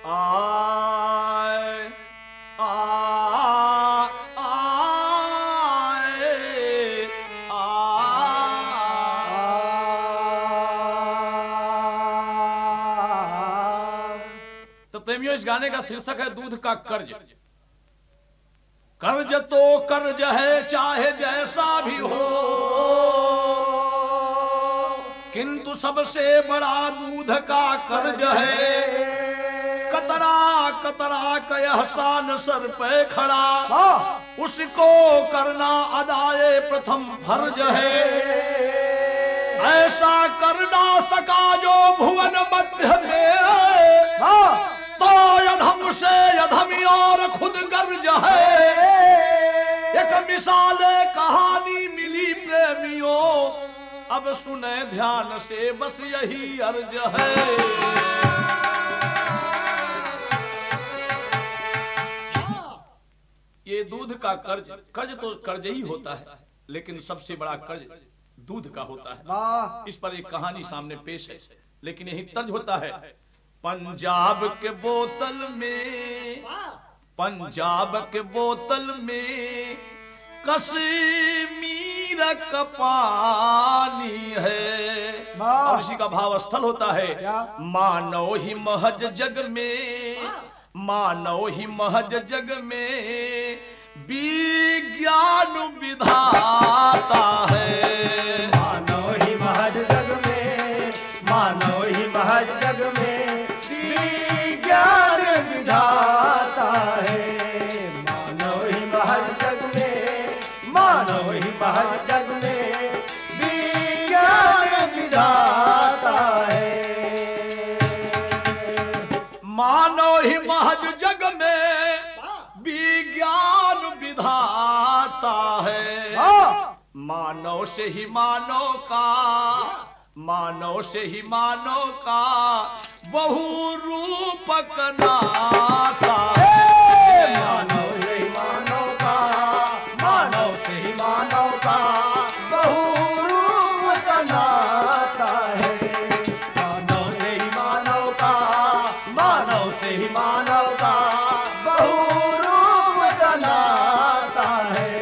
आए आए तो प्रेमियों, इस गाने का शीर्षक है दूध का कर्ज। कर्ज तो कर्ज है चाहे जैसा भी हो, किंतु सबसे बड़ा दूध का कर्ज है। कतरा कतरा का एहसान सर पे खड़ा, उसको करना अदाए प्रथम फर्ज है। ऐसा करना सका जो भुवन मध्य में, तो यधम से यधमी और खुद गर्ज है। एक मिसाल कहानी मिली प्रेमियों, अब सुने ध्यान से बस यही अर्ज है। ये दूध का कर्ज, कर्ज तो कर्ज ही होता है, लेकिन सबसे बड़ा कर्ज दूध का होता है। इस पर एक कहानी सामने पेश है, लेकिन यही तर्ज होता है। पंजाब के बोतल में, पंजाब के बोतल में कश्मीर का पानी है। और इसी का भाव स्थल होता है। मानव ही महज जग में, मानव ही महज जग में विज्ञान विधाता है। मानव ही महज जग में, मानव ही महज जग में विज्ञान विधाता है। मानव ही महज जग में, मानव ही महज जग में विज्ञान विधाता है। मानव ही महज जग में विज्ञान विधाता है। मानव से ही मानव का, मानव से ही मानव का बहु रूपक नाता है। मानव से ही मानव का, मानव से ही मानव का बहु रूपक नाता है। मानव से ही मानव का, मानव से ही मानव का बहु रूपक नाता है।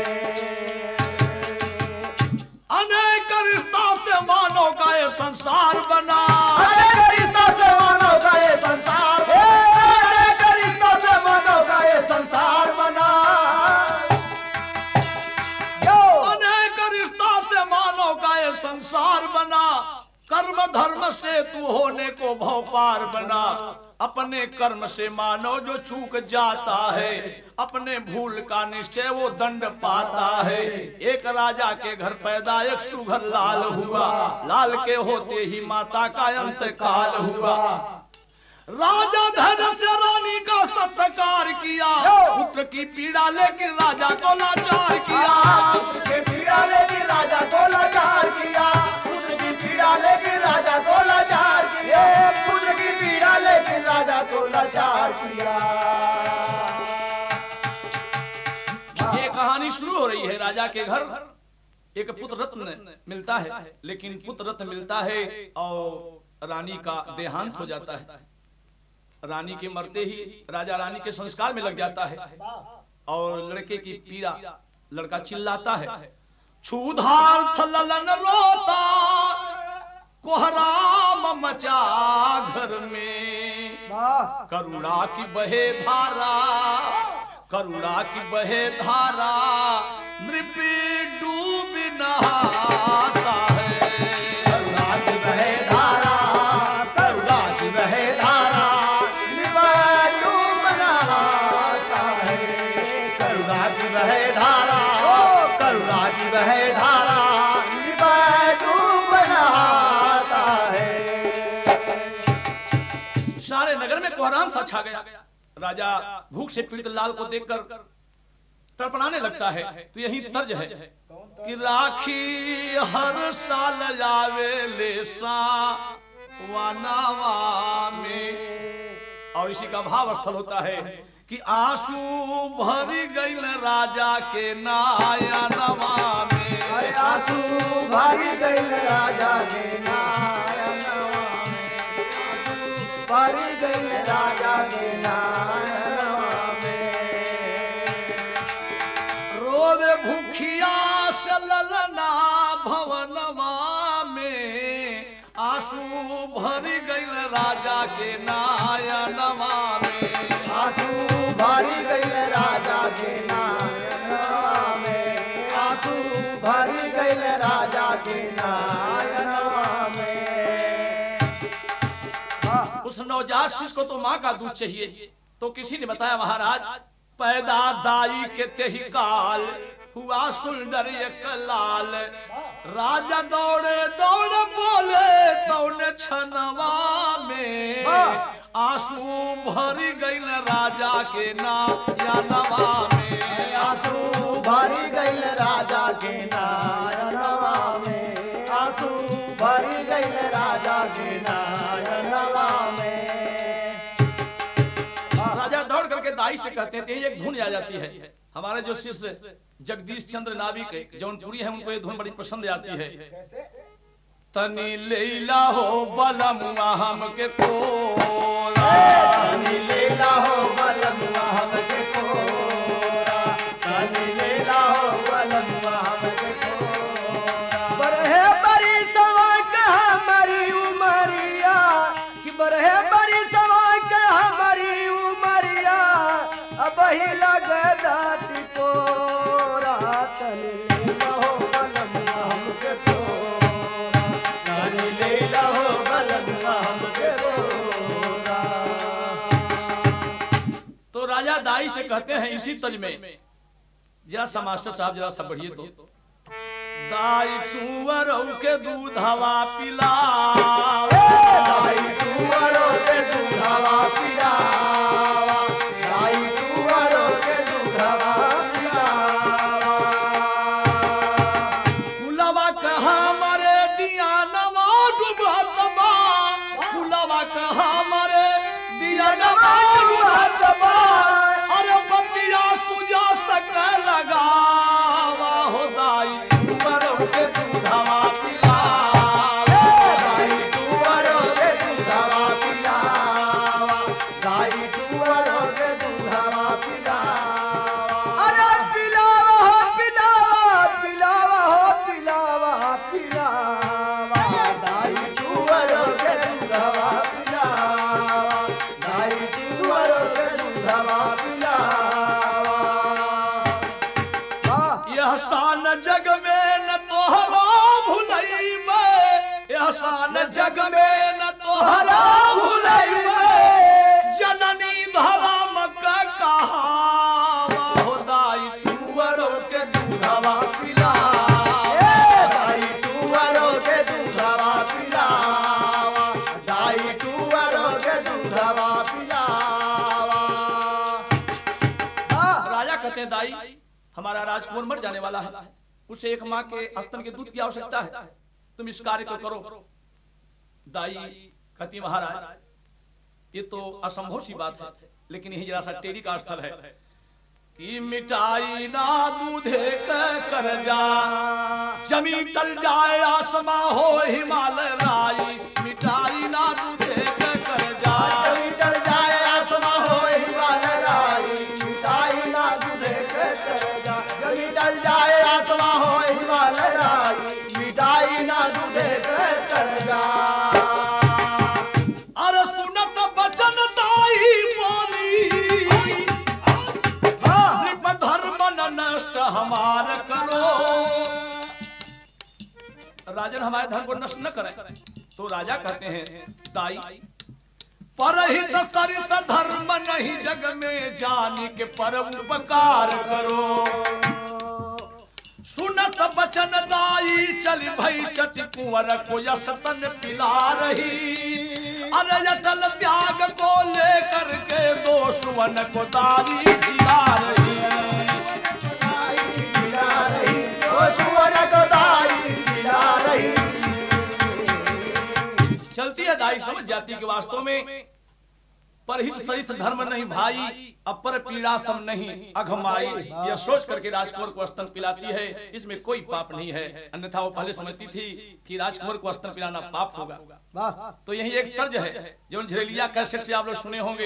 अनेक रिश्ता से मानव का ये संसार बना, अनेक रिश्ता से मानव का ये संसार, अनेक रिश्ता से मानव का ये संसार बना। अनेक रिश्ता से मानव का ये संसार बना। कर्म धर्म से तू होने को भव पार बना। अपने कर्म से मानव जो चूक जाता है, अपने भूल का निश्चय वो दंड पाता है। एक राजा के घर पैदा एक सुघर लाल हुआ, लाल के होते ही माता का अंतकाल हुआ। राजा धैर्य से रानी का सत्कार किया, पुत्र की पीड़ा लेकिन राजा को लाचार किया। पुत्र की पीड़ा लेकिन राजा को लाचार किया, पुत्र की पीड़ा लेकिन राजा को लाचार किया, पुत्र की पीड़ा लेकिन राजा को लाचार किया। ये कहानी शुरू हो रही है। राजा के घर एक पुत्र रत्न मिलता है, लेकिन पुत्र रत्न मिलता है और रानी का देहांत हो जाता है। रानी के मरते ही राजा रानी के संस्कार में लग जाता है और लड़के की पीड़ा, लड़का चिल्लाता है। क्षुधार्थ ललन रोता, कोहराम मचा घर में। करुणा की बहे धारा, करुणा की बहे धारा, नृपी डूब नहाता है। करुणा की बहे धारा, करुणा की बहे धारा, नृपी डूब नहाता है। करुणा की बहे धारा, करुणा की बहे धारा, नृपी डूब नहाता है। सारे नगर में कोहराम सा छा गया। राजा भूख से पीड़ित लाल को देखकर तड़पड़ाने लगता है। तो यही तर्ज है कि राखी हर साल आवे ले सावनवा में। और इसी का भाव स्थल होता है कि आंसू भर गइल राजा के नयनवा में। आंसू भर गइल राजा के नयनवा में। भर भरी गई राजा के नयनवा में। रोवे भूखिया से ललना भवनवा में, आंसू भरी गई राजा के नयनवा में। आंसू भरी गई राजा के नयनवा में। आंसू भरी गई राजा के नयनवा में। उस नवजात शिशु को तो माँ का दूध चाहिए, तो किसी ने बताया महाराज पैदा दाई के तेही काल हुआ सुंदर एक लाल। राजा दौड़े दौड़े बोले तौने छनवा में, आंसू भरी गई राजा के नयनवा में। आंसू भरी गई राजा के नयनवा में। आंसू भरी गई राजा के नयनवा में। राजा दौड़ करके दाई से कहते हैं कि एक धुन आ जाती है। हमारे जो शिष्य जगदीश चंद्र नाविक जौनपुरी है, उनको ये धुन बड़ी पसंद आती है। तनी लेला हो बलमुआ हमके कोरा, तनी लेला हो बलमुआ हमके कोरा। तनी लेला हो बलमुआ हमके कोरा। बरहे बरी सवा के हमारी उमरिया, कि बरहे बरी सवा के हमारी उमरिया, अब ही लगे दाती कोरा। तनी लेला हो बलमुआ हमके कोरा। तनी लेला हो बलमुआ हमके कोरा। तो राजा दाई से कहते हैं इसी तज में, जरा सा मास्टर साहब जरा सा बढ़िए तो। दाई तुअरौ के दूध हवा पिलावा, दाई तुअरो के दूधवा पिलावा। दाई तुअरो के दूधवा पिलावा। कुलवा कहा मरे दिया नवा डूबत बा, कुलवा कहा मरे दिया नवा डूबत बा। अरे बतिया तुझा सक लगावा हो दाई तुअरौ के दूध हवा पिलावा। दाई तुअरो के दूधवा पिलावा। दाई तुअरो के दूधवा पिलावा। अरे पिलावा हो पिलावा, पिलावा हो पिलावा, पिलावा। दाई तुअरो के दूधवा पिलावा। दाई तुअरो के दूधवा पिलावा। यह शान जग में न तोहरा भुलैबे, यह शान जग में न तोहरा भुलैबे। जननी धर्म का कहावा हो दाई तुअरौ के दूधवा पिलावा। दाई तुअरो के दूधवा पिलावा। दाई तुअरो के दूधवा पिलावा। राजा कहते हैं दाई हमारा राजकुमार मर जाने वाला है, उसे एक माँ के स्तन के दूध की आवश्यकता है, तुम इस कार्य को करो। दाई कहती महाराज ये तो असंभव सी बात है, लेकिन यही जरा सा टेढ़ी का स्थल है कि मिटाई ना दूधे कर जा, जमी टल जाए आसमा हो हिमालय राई। मिटाई ना दूधे कर जा, मिटल जाए आसमा हो हिमालय राई। मिटाई ना दूधे के कर जा। मिटल जाए आसमा हो हिमालय राई। मिटाई ना दूधे के कर जा। अरे सुनत बचन दाई बोली, धर्म न नष्ट हमार करो। राजन हमारे धर्म को नष्ट न करें। तो राजा कहते हैं दाई परहित सरित धर्म नहीं जग में, जानी के पर उपकार करो। सुनत बचन दाई चल भई चति कुंवर को यस्तन पिला रही। अरे अटल त्याग को लेकर के दो सुवन को दाई जिला रही। जिला रही ओ सुवन को दाई जिला रही। चलती है दाई समझ जाती कि वास्तव में परहित सरिस धर्म नहीं भाई, अपर पीड़ा सम नहीं अघमाई। यह सोच करके राजकुमार को स्तन पिलाती है, इसमें कोई पाप नहीं है। अन्यथा वो पहले समझती थी कि राजकुमार को स्तन पिलाना पाप होगा। तो यही एक तर्ज है जो झरेलिया कैसेट से आप लोग सुने होंगे।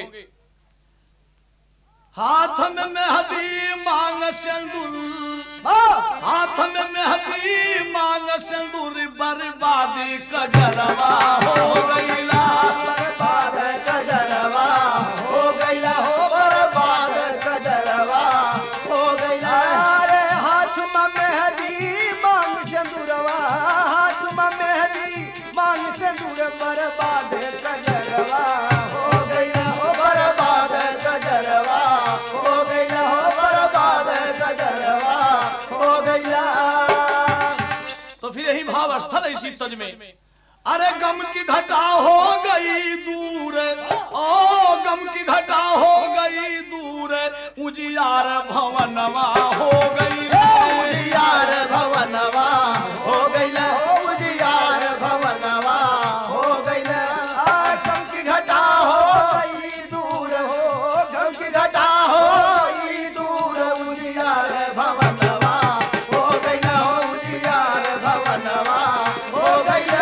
हाथ में मेहंदी मांग सिंदूर, हाथ में मेहंदी मांग सिंदूर, बर्बादी कजरवा हो गईला, बर्बाद कजरवा हो गईला, हो बर्बाद कजरवा हो गईला। अरे हाथ में मेहंदी मांग सिंदूरवा, हाथ में मेहंदी मांग सिंदूर, बर्बाद कजरवा हो गईला, हो बर्बाद कजरवा हो गईला, हो बर्बाद कजरवा हो गईला। तो फिर यही भाव स्थल इसी तज में। अरे गम की घटा हो गई दूर, ओ गम की घटा हो गई दूर, उजियार भवनवा हो गई, उजियार भवनवा हो गईला, हो उजियार भवनवा हो गईला। गम की घटा हो गई दूर, हो गम की घटा हो गई दूर, उजियार भवनवा हो गईला, हो उजियार भवनवा हो गईला।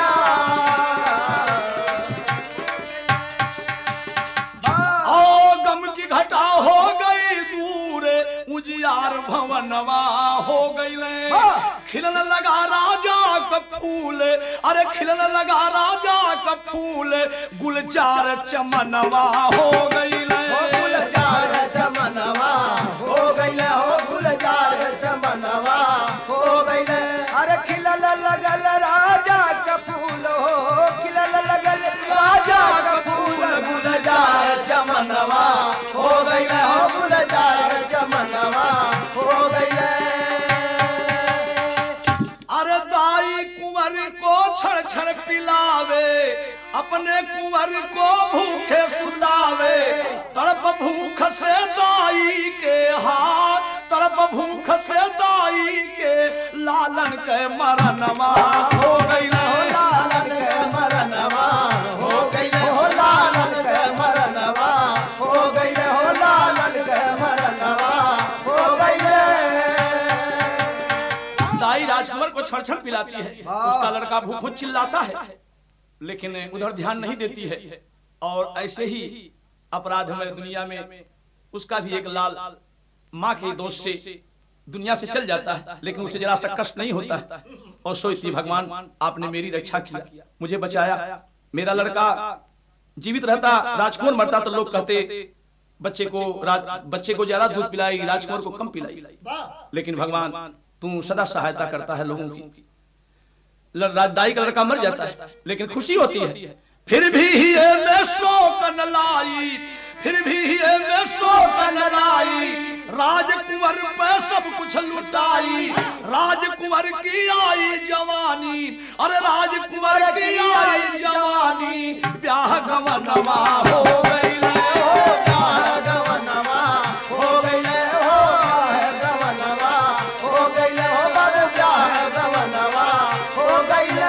घटा हो गई दूर, उजियार भवनवा हो गईले। खिलन लगा राजा का फूल, अरे खिलन लगा राजा का फूल, गुलजार चमनवा हो गईले, गुलजार चमनवा हो गईले, हो गुलजार चमनवा हो गईले। अरे खिलल लगल राजा का फूल, हो खिलल लगल राजा का फूल, गुलजार चमनवा हो गईले, हो गुलजार चमनवा हो गईले। अरे दाई कुंवर को छड़ छड़ पिलावे, अपने कुंवर को भूखे सुलावे, तड़प भूख से दाई के हाथ, तड़प भूख से दाई के लालन के मरनवा हो गईले, हो लालन के मरनवा हो गईले, हो लालन के मरनवा हो गईले, हो लालन के मरनवा हो गईले। दाई राजकुमार को छड़ छड़ पिलाती है, उसका लड़का भूखों चिल्लाता है, लेकिन उधर ध्यान नहीं देती है। और ऐसे ही अपराध हमारे दुनिया में उसका भी एक लाल माँ के दोष से दुनिया से चल जाता है, लेकिन उसे जरा सा कष्ट नहीं होता है और सोचती भगवान आपने मेरी रक्षा किया, मुझे बचाया, मेरा लड़का जीवित रहता, राजकुमार मरता तो लोग कहते बच्चे को ज्यादा दूध पिलाई, राजकुमार को कम पिलाई। लेकिन भगवान तू सदा सहायता करता है लोगों की। दाई का लड़का मर जाता है लेकिन खुशी होती है, फिर भी ये शोक न लाई, फिर भी ये शोक न लाई, राजकुंवर पे सब कुछ लुटाई, राजकुंवर की आई जवानी, अरे राजकुंवर की आई जवानी, ब्याह गवनवा हो गई, हो ब्याह गवनवा हो गईले, हो ब्याह गवनवा हो गईले, हो ब्याह गवनवा हो गईले।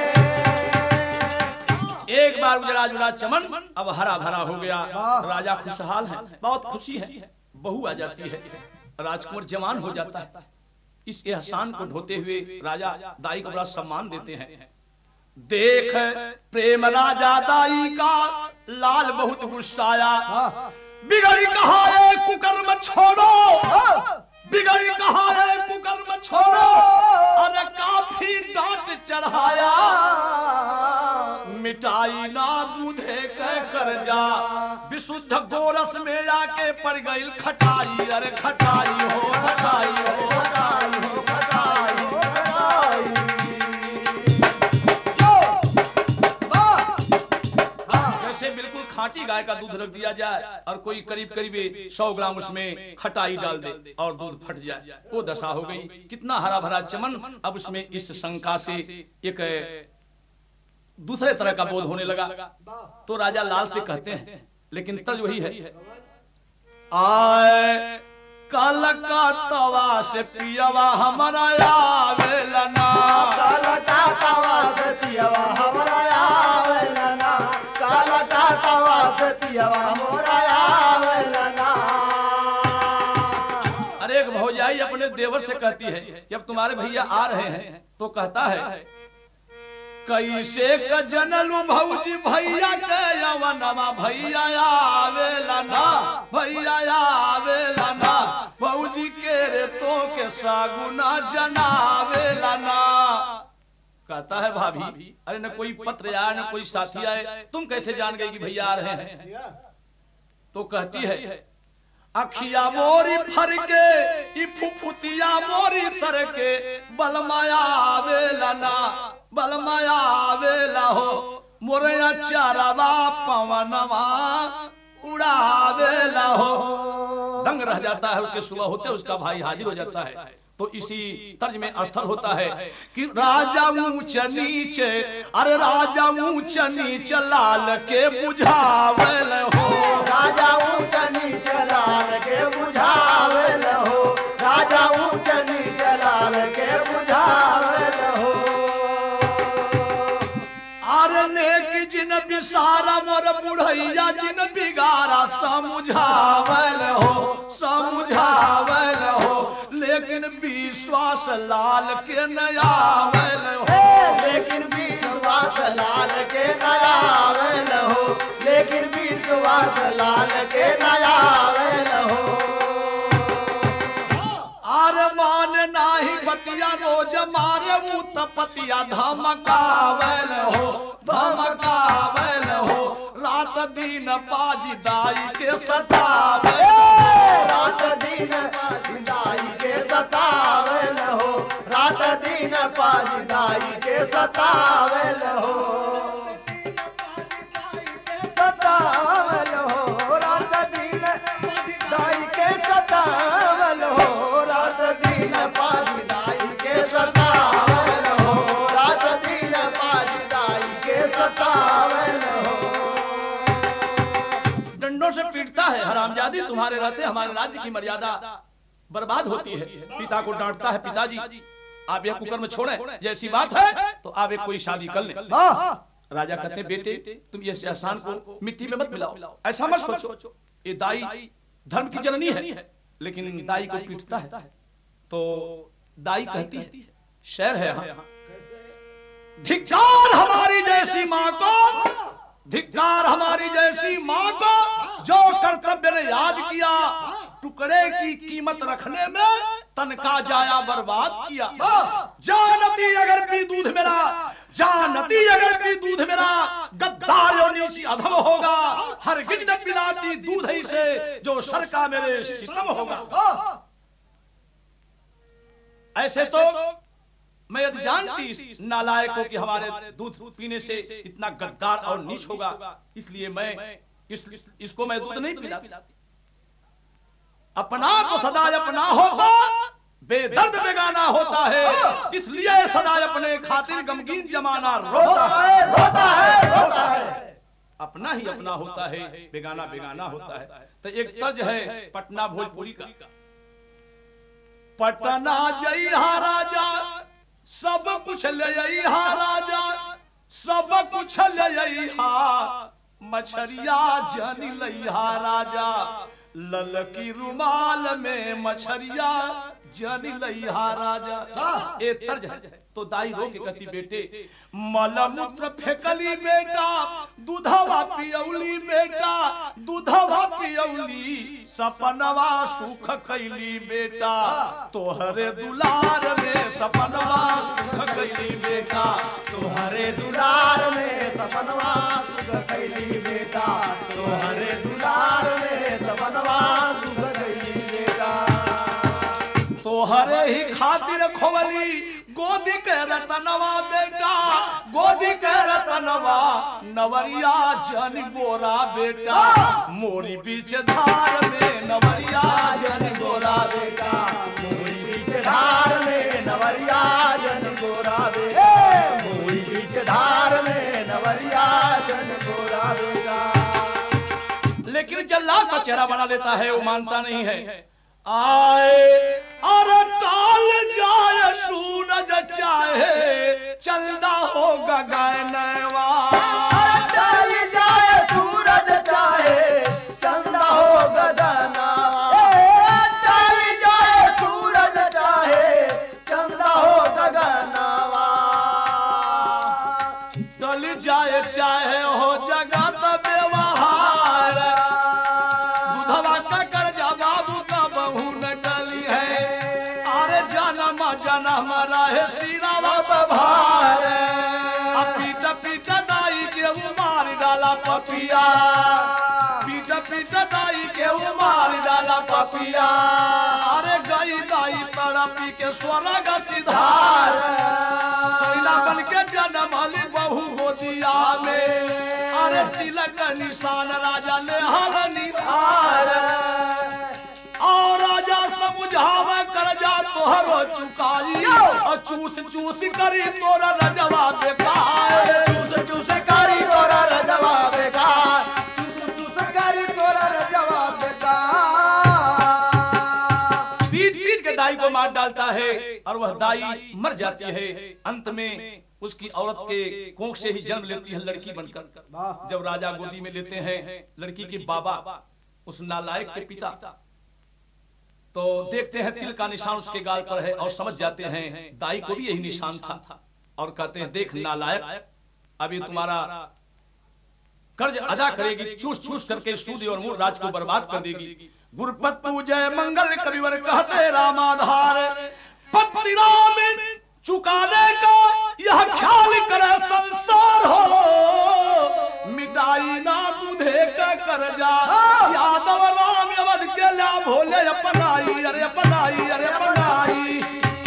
एक बार उजड़ा जुड़ा चमन अब हरा भरा हो गया, राजा खुशहाल है, बहुत खुशी है, बहू आ जाती है, राजकुमार जवान हो जाता है। इस एहसान को ढोते हुए राजा दाई को बड़ा सम्मान देते हैं। देख प्रेम राजा दाई का, लाल बहुत गुस्साया, बिगड़ी कहा है कुकर्म छोड़ो, बिगड़ी कहा है कुकर्म छोड़ो, अरे काफी डांट चढ़ाया, मिटाई ना दूधे के कर्जा, विशुद्ध गोरस में आके पड़ गई खटाई, अरे खटाई हो खटाई हो खटाई हो खटाई हो खटाई। जैसे बिल्कुल खाटी गाय का दूध रख दिया जाए और कोई करीब करीब 100 ग्राम उसमें खटाई डाल दे और दूध फट जाए, वो दशा हो गई। कितना हरा भरा चमन, अब उसमें इस शंका से एक दूसरे तरह का बोध होने लगा। तो राजा लाल से कहते हैं, लेकिन तर्ज वही है, आए कल का तवा से पियवा हमारा आवेलना, कल का तवा से पियवा हमारा आवेलना, कल का तवा से पियवा मोरा आवेलना। अरे एक भौजाई अपने देवर से कहती है जब तुम्हारे भैया आ रहे हैं तो कहता है कैसे क जनलू भौजी भैया के यवनमा भैया आवेला ना भैया आवेला ना भौजी के रे तो के सागुना जनावेला ना। कहता है भाभी अरे न कोई पत्र आया न कोई साथी आए तुम कैसे जान गई कि भैया आ रहे हैं। तो कहती है अखिया मोरी फर के ई फुफुतिया मोरी सर के बलमाया आवेला ना बलमाया आवेला हो मोरया चारवा पवनवा उड़ावेला हो। दंग रह जाता है। उसके सुबह होते उसका भाई हाजिर हो जाता है। तो इसी तर्ज में स्थल होता है कि राजा ऊंच नीचे अरे राजा ऊंच नीच लाल के बुझावेल हो राजा ऊंच नीच लाल के बुझावेल हो राजा ऊंच नीच लाल के बुझावेल हो। अरे नेक जिन बिसारा मोर बुढ़ैया जिन बिगारा समझावेल हो समझावेल हो लेकिन विश्वास लाल के नयावेल हो लेकिन विश्वास लाल के नयावेल हो लेकिन विश्वास लाल के नयावेल हो। आरे मान नाही बतिया रोज मारे तपतिया धमकावेल हो धमकावेल हो रात दिन पाजी दाई के सतावे रात दिन पाजी दाई के सतावेल हो रात दिन पाजी दाई के सतावेल हो सतावेल हो रात दिन पाजी दाई के सतावेल हो रात दिन पाजी दाई के सतावेल हो रात दिन पाजी दाई के सतावेल हो। डंडों से पीटता है हरामजादी तुम्हारे रहते हमारे राज्य की मर्यादा बर्बाद होती है। पिता को डांटता है पिताजी आप यह कुकर्म छोड़ें जैसी बात है तो आप एक कोई शादी कर लें। राजा कहते बेटे तुम ये एहसान को मिट्टी में मत मिलाओ ऐसा मत सोचो ये दाई धर्म की जननी है लेकिन दाई को पीटता है तो दाई कहती है शेर है यहाँ धिक्कार हमारी जैसी माँ को धिक्कार हमारी जैसी माँ को जो कर्तव्य ने याद किया टुकड़े की कीमत रखने में तन का जाया बर्बाद किया। जानती अगर पी दूध मेरा जानती अगर पी दूध मेरा गद्दार और नीची अधम होगा हरगिज न पिलाती दूध ही से जो सर का मेरे सितम होगा। ऐसे तो मैं यदि जानती इस नालायक को कि हमारे दूध पीने से इतना गद्दार और नीच होगा इसलिए मैं इसको मैं दूध नहीं पिलाती। अपना तो सदा अपना होता बेदर्द बेगाना होता है इसलिए सदा अपने खातिर गमगीन जमाना रोता है। अपना ही अपना होता है बेगाना बेगाना होता है। तो एक तर्ज है पटना भोजपुरी का पटना जइहा राजा सब कुछ ले अइहा राजा सब कुछ ले अइहा मछरिया जन लइहा राजा ललकी रुमाल में मछरिया जन लइहा राजा। ए तर्ज है तो दाई रो के कहती बेटे मलमूत्र फेकली बेटा दूधवा पियौली बेटा दूधवा पियौली सपनवा सुख कैली बेटा तोहरे दुलार में सपनवा सुख कैली बेटा तोहरे दुलार में सपनवा सुख कैली बेटा तोहरे दुलार में सपनवा सुख कैली बेटा। तोहरे ही खातिर खोवली गोदी के रतनवा बेटा गोदी के रतनवा नवरिया जन गोरा बेटा मोरी बीच धार में नवरिया जन गोरा बेटा मोरी बीच धार में नवरिया जन गोरा बेटा मोरी बीच धार में नवरिया जन गोरा बेटा। लेकिन जल्लाद का चेहरा बना लेता है वो मानता नहीं है। आए और टाल जाए सूरज चाहे चलना होगा गायनवा टाल जाए सूरज चाहे चाहे चंदा हो गगनवा, टल जाए सूरज चाहे चंदा हो गगनवा, टल जाए चाहे हो जगत व्यवहार, बुधवा का कर्जा बाबू का बहू न टली है, अरे जन्म जन्म रहे सिरावा बभार, पीट पीट दाई के उमार डाला पपिया, पीट पीट दाई के उमार डाला पपिया, अरे गई दाई तड़पी के स्वर्ग सिधार, कोयला बन के जन्म ली बहू गोदिया में, अरे तिलक निशान राजा ले हल निभार, और राजा समझावे कर जा तोहरो चुकाई, और चूस चूस करी तोरा रजवा बेकार, चूस चूस करी तोरा रजवा बेकार, चूस चूस करी तोरा रजवा बेकार। पीट पीट के दाई को मार डालता है और वह दाई मर जाती है। अंत में उसकी औरत के कोख से ही जन्म लेती है लड़की बनकर। जब राजा गोदी में लेते हैं लड़की के बाबा उस नालायक के पिता, तो देखते हैं तिल का निशान उसके गाल पर है और समझ जाते हैं दाई को भी यही निशान था, और कहते हैं देख नालायक, अभी तुम्हारा कर्ज अदा करेगी, चूस चूस करके सूद और मूल राज को बर्बाद कर देगी। गुरुपत्तु जय मंगल कविवर कहते रामाधार, पत्नी राम चुकाने का यह ख्याल करे संसार हो, मिटाई ना दूधे का कर्जा, यादव राम अवध के ला भोले अपनाई, अरे अपनाई, अरे अपनाई,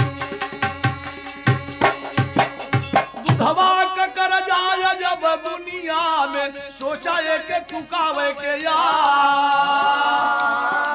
बुधवा का कर्जा जब दुनिया में सोचा के चुकावे के यार,